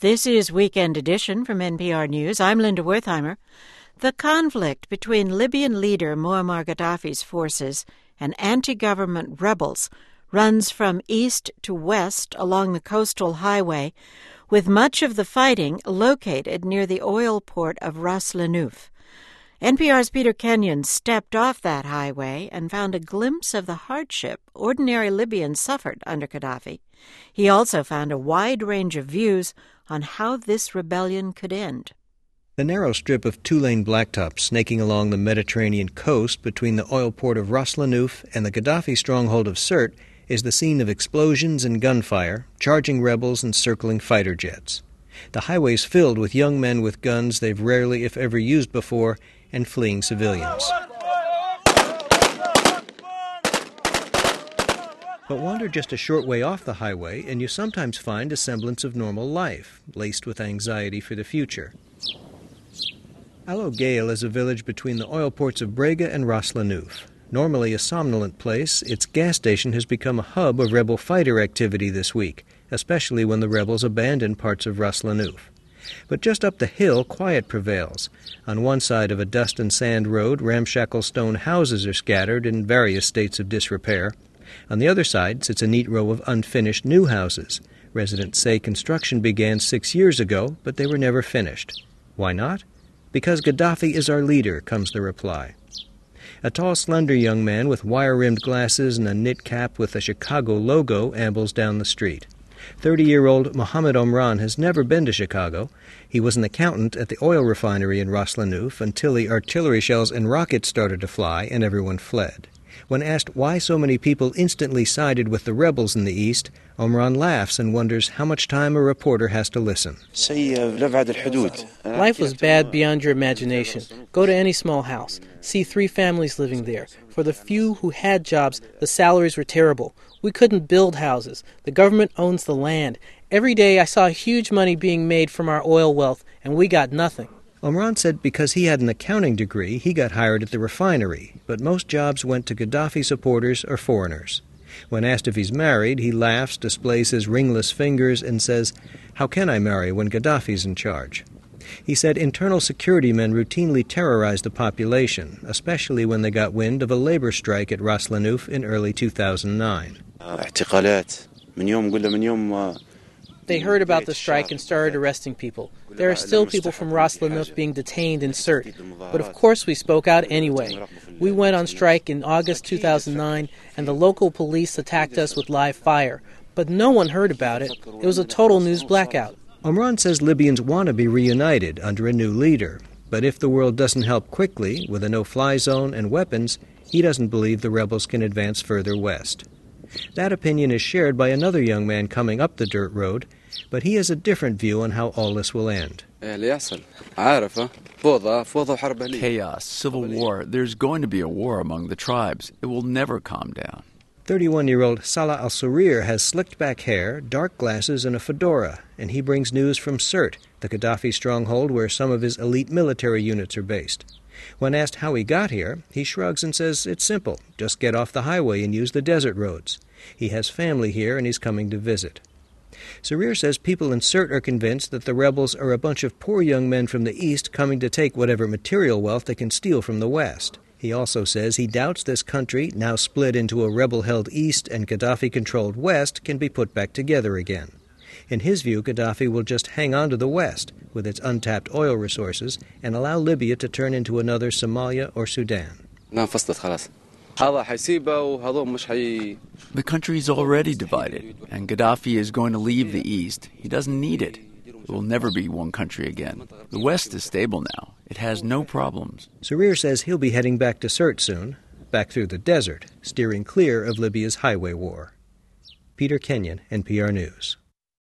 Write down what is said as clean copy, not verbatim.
This is Weekend Edition from NPR News. I'm Linda Wertheimer. The conflict between Libyan leader Muammar Gaddafi's forces and anti-government rebels runs from east to west along the coastal highway, with much of the fighting located near the oil port of Ras Lanuf. NPR's Peter Kenyon stepped off that highway and found a glimpse of the hardship ordinary Libyans suffered under Gaddafi. He also found a wide range of views on how this rebellion could end. The narrow strip of two-lane blacktop snaking along the Mediterranean coast between the oil port of Ras Lanuf and the Gaddafi stronghold of Sirte is the scene of explosions and gunfire, charging rebels and circling fighter jets. The highway's filled with young men with guns they've rarely, if ever, used before, and fleeing civilians. But wander just a short way off the highway, and you sometimes find a semblance of normal life, laced with anxiety for the future. Al Ogeil is a village between the oil ports of Brega and Ras Lanuf. Normally a somnolent place, its gas station has become a hub of rebel fighter activity this week, especially when the rebels abandon parts of Ras Lanuf. But just up the hill, quiet prevails. On one side of a dust and sand road, ramshackle stone houses are scattered in various states of disrepair. On the other side sits a neat row of unfinished new houses. Residents say construction began 6 years ago, but they were never finished. Why not? Because Gaddafi is our leader, comes the reply. A tall, slender young man with wire-rimmed glasses and a knit cap with a Chicago logo ambles down the street. 30-year-old Mohammed Omran has never been to Chicago. He was an accountant at the oil refinery in Ras Lanuf until the artillery shells and rockets started to fly and everyone fled. When asked why so many people instantly sided with the rebels in the east, Omran laughs and wonders how much time a reporter has to listen. Life was bad beyond your imagination. Go to any small house. See 3 families living there. For the few who had jobs, the salaries were terrible. We couldn't build houses. The government owns the land. Every day I saw huge money being made from our oil wealth, and we got nothing. Omran said because he had an accounting degree, he got hired at the refinery, but most jobs went to Gaddafi supporters or foreigners. When asked if he's married, he laughs, displays his ringless fingers, and says, "How can I marry when Gaddafi's in charge?" He said internal security men routinely terrorized the population, especially when they got wind of a labor strike at Ras Lanuf in early 2009. They heard about the strike and started arresting people. There are still people from Ras Lanuf being detained in Sirte. But of course we spoke out anyway. We went on strike in August 2009, and the local police attacked us with live fire. But no one heard about it. It was a total news blackout. Omran says Libyans want to be reunited under a new leader. But if the world doesn't help quickly, with a no-fly zone and weapons, he doesn't believe the rebels can advance further west. That opinion is shared by another young man coming up the dirt road, but he has a different view on how all this will end. Chaos, civil war. There's going to be a war among the tribes. It will never calm down. 31-year-old Salah al-Surir has slicked back hair, dark glasses, and a fedora, and he brings news from Sirte, the Gaddafi stronghold where some of his elite military units are based. When asked how he got here, he shrugs and says it's simple. Just get off the highway and use the desert roads. He has family here and he's coming to visit. Surir says people in Sirte are convinced that the rebels are a bunch of poor young men from the east coming to take whatever material wealth they can steal from the west. He also says he doubts this country, now split into a rebel-held east and Gaddafi-controlled west, can be put back together again. In his view, Gaddafi will just hang on to the West with its untapped oil resources and allow Libya to turn into another Somalia or Sudan. The country's already divided, and Gaddafi is going to leave the East. He doesn't need it. It will never be one country again. The West is stable now. It has no problems. Surir says he'll be heading back to Sirte soon, back through the desert, steering clear of Libya's highway war. Peter Kenyon, NPR News.